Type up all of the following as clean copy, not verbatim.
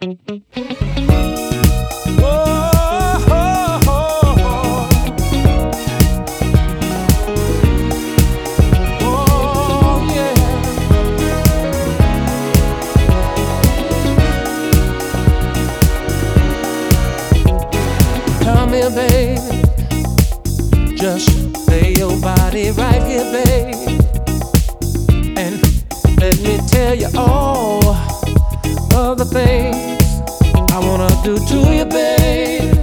Come here, babe. Just lay your body right here, babe. And let me tell you all of the things I wanna do to you, babe.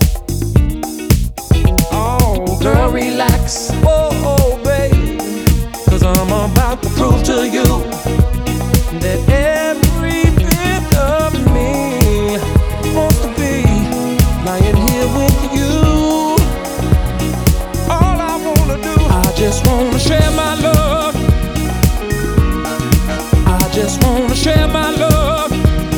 Oh, girl, relax. Oh, babe. 'Cause I'm about to prove to you that every bit of me wants to be lying here with you. All I wanna do, I just wanna share my love. I just wanna share my love.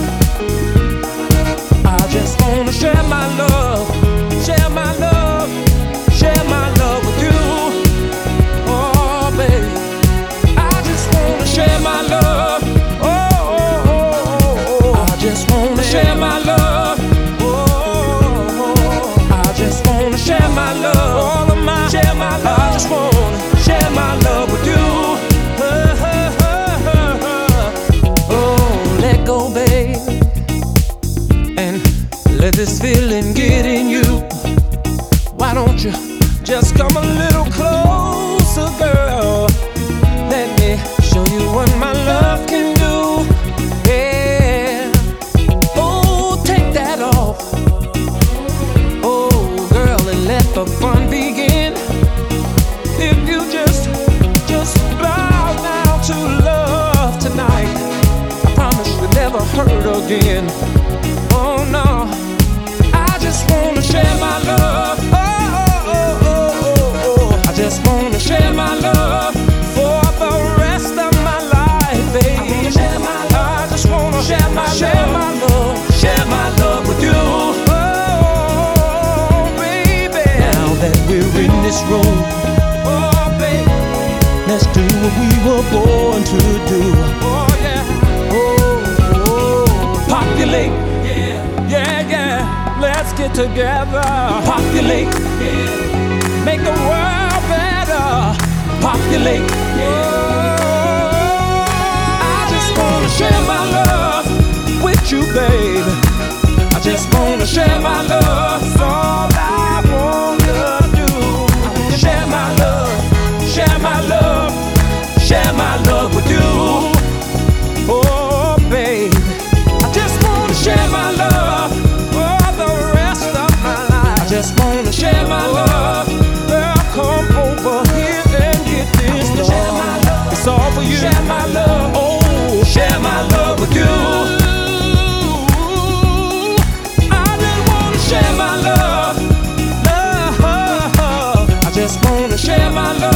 I just wanna share my love. Share my love. Share my love with you. Oh, baby, I just wanna share my love. Oh, I just wanna share my love. Share my love, all of my, share my love. I just wanna share my love with you. Oh, let go, babe, and let this feeling get in you. Why don't you just come a little closer, girl? Let me show you what my love can do. Yeah. Oh, take that off. Let the fun begin. If you just bow down to love tonight, I promise you'll never hurt again. Oh no, I just wanna share my love. Oh, I just wanna share my love for the rest of my life, baby. I just wanna share my love, share my love with you. We're in this room, oh baby, let's do what we were born to do. Oh yeah, oh, populate, yeah, let's get together. Populate, yeah, make the world better. Populate, yeah. I just wanna share my love with you, baby. I just wanna share my love. That's all I wanna do. Share my love, share my love, share my love with you. Oh, babe, I just wanna share my love for the rest of my life. I just wanna share my love. Girl, come over here and get this love. It's all for you. Share my love. Oh, share my love with you. I just wanna share my love. I just wanna share my love.